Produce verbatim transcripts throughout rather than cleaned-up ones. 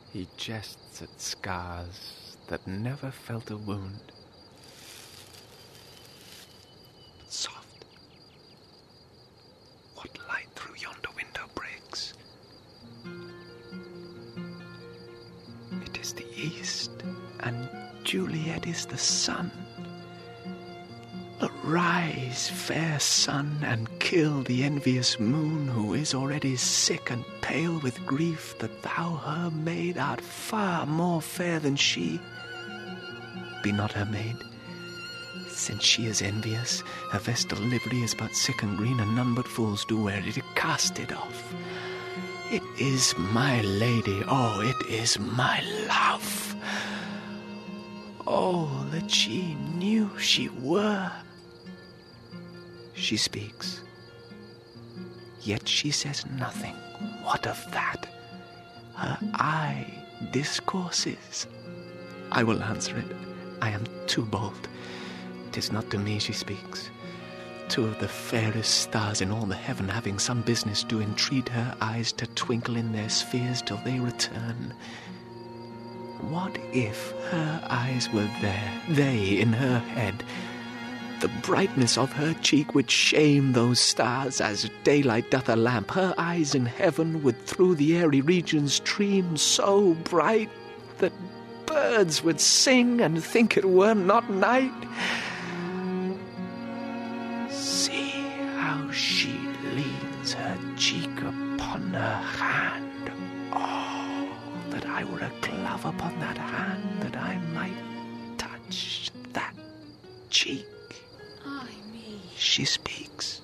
He jests at scars that never felt a wound. Soft. What light through yonder window breaks? It is the east, and Juliet is the sun. Arise, fair sun, and kill the envious moon, who is already sick and pale with grief that thou, her maid, art far more fair than she. Be not her maid, since she is envious. Her vestal livery is but sick and green, and none but fools do wear it. Cast it off. It is my lady, oh, it is my love. Oh, that she knew she were. She speaks, yet she says nothing. What of that? Her eye discourses. I will answer it. I am too bold. 'Tis not to me she speaks. Two of the fairest stars in all the heaven, having some business, do entreat her eyes to twinkle in their spheres till they return. What if her eyes were there, they in her head? The brightness of her cheek would shame those stars, as daylight doth a lamp. Her eyes in heaven would through the airy regions stream so bright that birds would sing and think it were not night. See how she leans her cheek upon her hand. Oh, that I were a glove upon that hand, that I might touch that cheek. She speaks.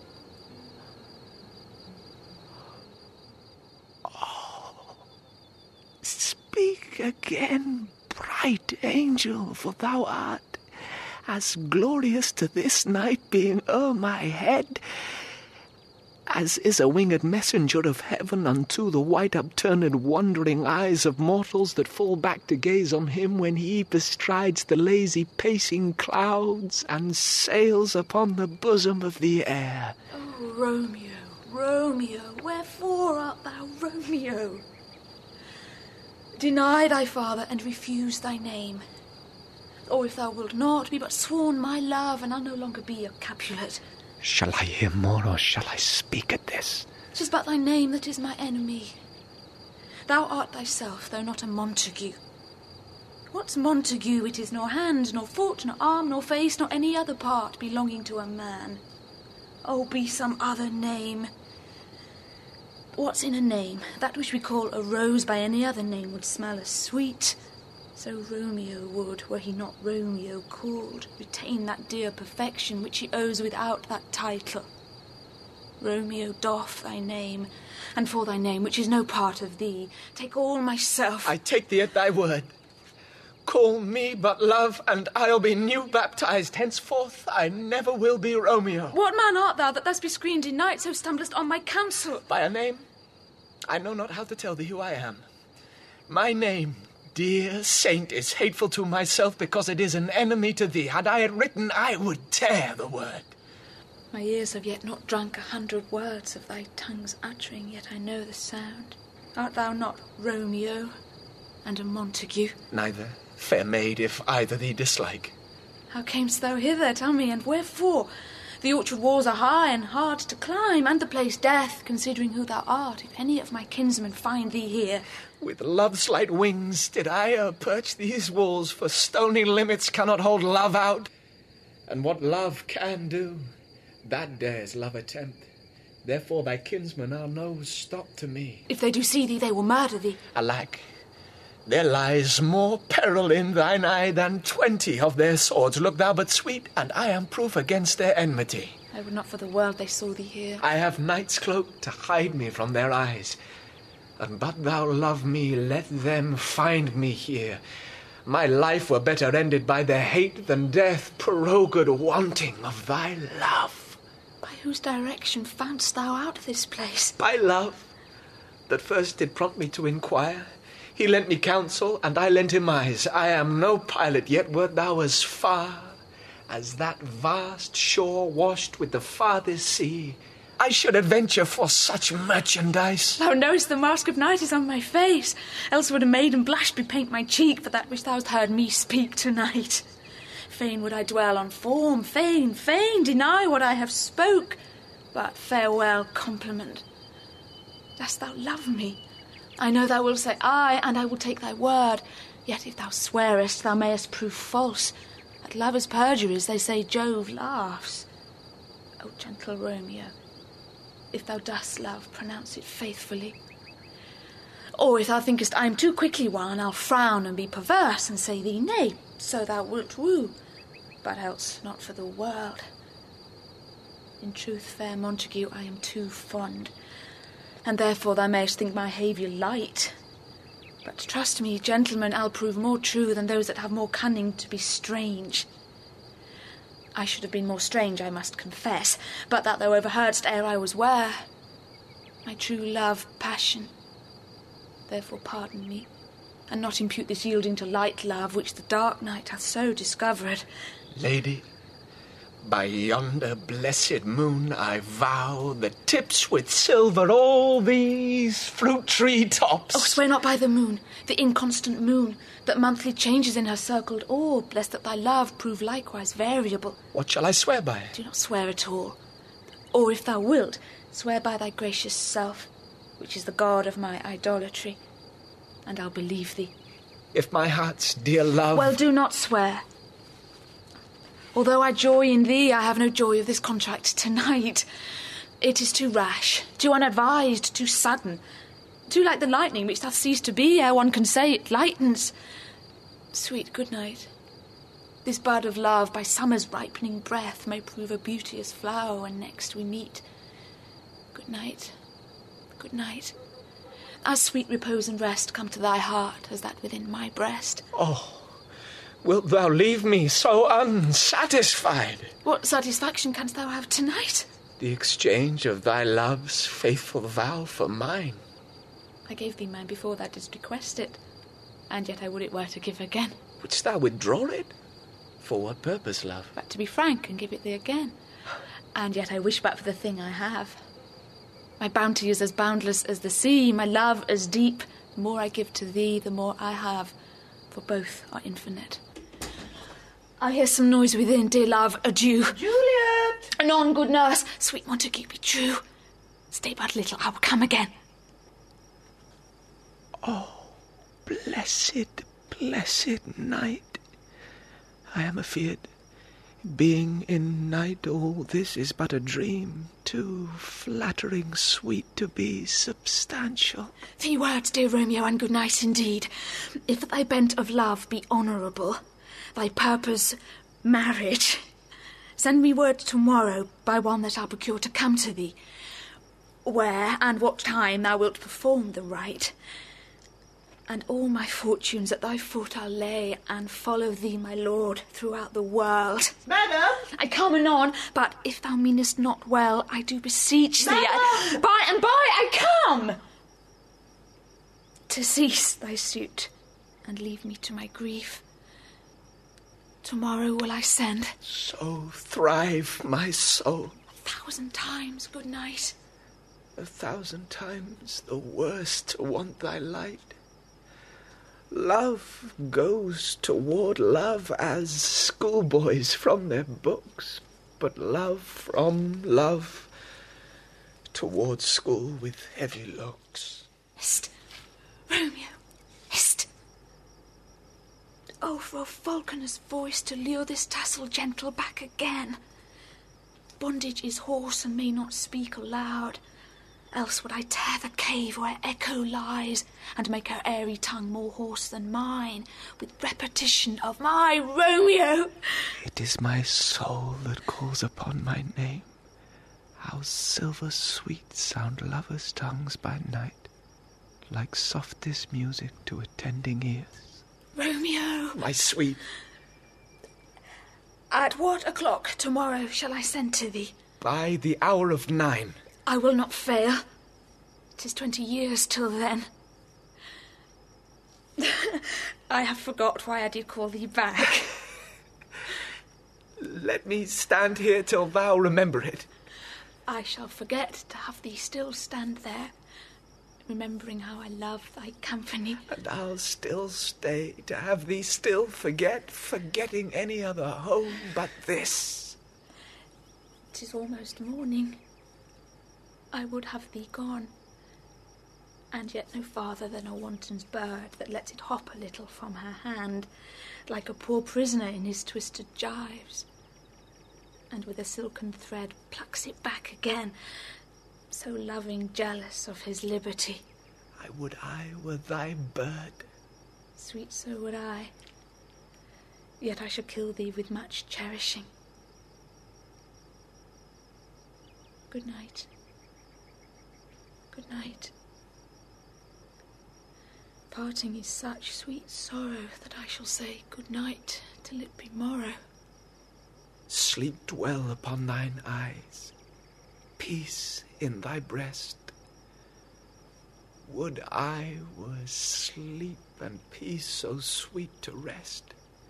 Oh, speak again, bright angel, for thou art as glorious to this night being o'er my head as is a winged messenger of heaven unto the white upturned wondering eyes of mortals that fall back to gaze on him when he bestrides the lazy pacing clouds and sails upon the bosom of the air. Oh, Romeo, Romeo, wherefore art thou Romeo? Deny thy father and refuse thy name. Or if thou wilt not, be but sworn my love, and I'll no longer be your Capulet. Shall I hear more, or shall I speak at this? 'Tis but thy name that is my enemy. Thou art thyself, though not a Montague. What's Montague? It is nor hand, nor foot, nor arm, nor face, nor any other part belonging to a man. Oh, be some other name. What's in a name? That which we call a rose by any other name would smell as sweet. So Romeo would, were he not Romeo called, retain that dear perfection which he owes without that title. Romeo, doff thy name, and for thy name, which is no part of thee, take all myself. I take thee at thy word. Call me but love, and I'll be new baptized. Henceforth I never will be Romeo. What man art thou that thus bescreened in night so stumblest on my counsel? By a name? I know not how to tell thee who I am. My name, dear saint, is hateful to myself because it is an enemy to thee. Had I it written, I would tear the word. My ears have yet not drunk a hundred words of thy tongue's uttering, yet I know the sound. Art thou not Romeo and a Montague? Neither, fair maid, if either thee dislike. How camest thou hither, tell me, and wherefore? The orchard walls are high and hard to climb, and the place death, considering who thou art, if any of my kinsmen find thee here. With love's light wings did I uh, perch these walls, for stony limits cannot hold love out. And what love can do, that dares love attempt. Therefore thy kinsmen are no stop to me. If they do see thee, they will murder thee. Alack, there lies more peril in thine eye than twenty of their swords. Look thou but sweet, and I am proof against their enmity. I would not for the world they saw thee here. I have night's cloak to hide me from their eyes. And but thou love me, let them find me here. My life were better ended by their hate than death prorogued wanting of thy love. By whose direction foundst thou out this place? By love, that first did prompt me to inquire. He lent me counsel, and I lent him eyes. I am no pilot, yet wert thou as far as that vast shore washed with the farthest sea, I should adventure for such merchandise. Thou knowest the mask of night is on my face, else would a maiden blush bepaint my cheek for that which thou hast heard me speak tonight. Fain would I dwell on form, fain, fain deny what I have spoke, but farewell compliment. Dost thou love me? I know thou wilt say aye, and I will take thy word. Yet if thou swearest, thou mayest prove false. At lovers' perjuries, they say Jove laughs. O gentle Romeo, if thou dost love, pronounce it faithfully. Or if thou thinkest I am too quickly won, I'll frown and be perverse and say thee nay, so thou wilt woo, but else not for the world. In truth, fair Montague, I am too fond, and therefore thou mayst think my haviour light. But trust me, gentlemen, I'll prove more true than those that have more cunning to be strange. I should have been more strange, I must confess, but that thou overheardst ere I was ware. My true love, passion. Therefore pardon me, and not impute this yielding to light love, which the dark night hath so discovered. Lady, by yonder blessed moon I vow that tips with silver all these fruit tree tops. Oh, swear not by the moon, the inconstant moon, that monthly changes in her circled orb, lest that thy love prove likewise variable. What shall I swear by? Do not swear at all. Or if thou wilt, swear by thy gracious self, which is the god of my idolatry, and I'll believe thee. If my heart's dear love... Well, do not swear. Although I joy in thee, I have no joy of this contract tonight. It is too rash, too unadvised, too sudden, too like the lightning which doth cease to be ere one can say it lightens. Sweet good night. This bud of love by summer's ripening breath may prove a beauteous flower when next we meet. Good night. Good night. As sweet repose and rest come to thy heart as that within my breast. Oh, wilt thou leave me so unsatisfied? What satisfaction canst thou have tonight? The exchange of thy love's faithful vow for mine. I gave thee mine before thou didst request it, and yet I would it were to give again. Wouldst thou withdraw it? For what purpose, love? But to be frank and give it thee again. And yet I wish but for the thing I have. My bounty is as boundless as the sea, my love as deep. The more I give to thee, the more I have, for both are infinite. I hear some noise within, dear love, adieu. Juliet! Anon, good nurse, sweet Montague, be true. Stay but little, I will come again. Oh, blessed, blessed night. I am afeard, being in night, all this is but a dream, too flattering sweet to be substantial. Three words, dear Romeo, and good night indeed. If thy bent of love be honourable, thy purpose marriage, send me word tomorrow by one that I'll procure to come to thee, where and what time thou wilt perform the rite. And all my fortunes at thy foot I'll lay, and follow thee, my lord, throughout the world. Madam! I come anon, but if thou meanest not well, I do beseech thee. Madam! By and by I come! To cease thy suit, and leave me to my grief. Tomorrow will I send. So thrive my soul. A thousand times good night. A thousand times the worse to want thy light. Love goes toward love as schoolboys from their books, but love from love toward school with heavy looks. Hist! Romeo! Hist! Oh, for a falconer's voice to lure this tassel gentle back again. Bondage is hoarse and may not speak aloud. Else would I tear the cave where echo lies, and make her airy tongue more hoarse than mine, with repetition of my Romeo. It is my soul that calls upon my name. How silver sweet sound lovers' tongues by night, like softest music to attending ears. Romeo! My sweet. At what o'clock tomorrow shall I send to thee? By the hour of nine. I will not fail. 'Tis twenty years till then. I have forgot why I did call thee back. Let me stand here till thou remember it. I shall forget to have thee still stand there, remembering how I love thy company. And I'll still stay to have thee still forget, forgetting any other home but this. 'Tis almost morning. I would have thee gone, and yet no farther than a wanton's bird that lets it hop a little from her hand, like a poor prisoner in his twisted gyves, and with a silken thread plucks it back again, so loving jealous of his liberty. I would I were thy bird. Sweet, so would I. Yet I shall kill thee with much cherishing. Good night. Good night. Parting is such sweet sorrow that I shall say good night till it be morrow. Sleep dwell upon thine eyes, peace in thy breast. Would I were sleep and peace so sweet to rest.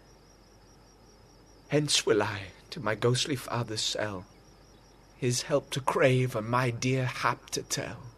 Hence will I to my ghostly father's cell, his help to crave and my dear hap to tell.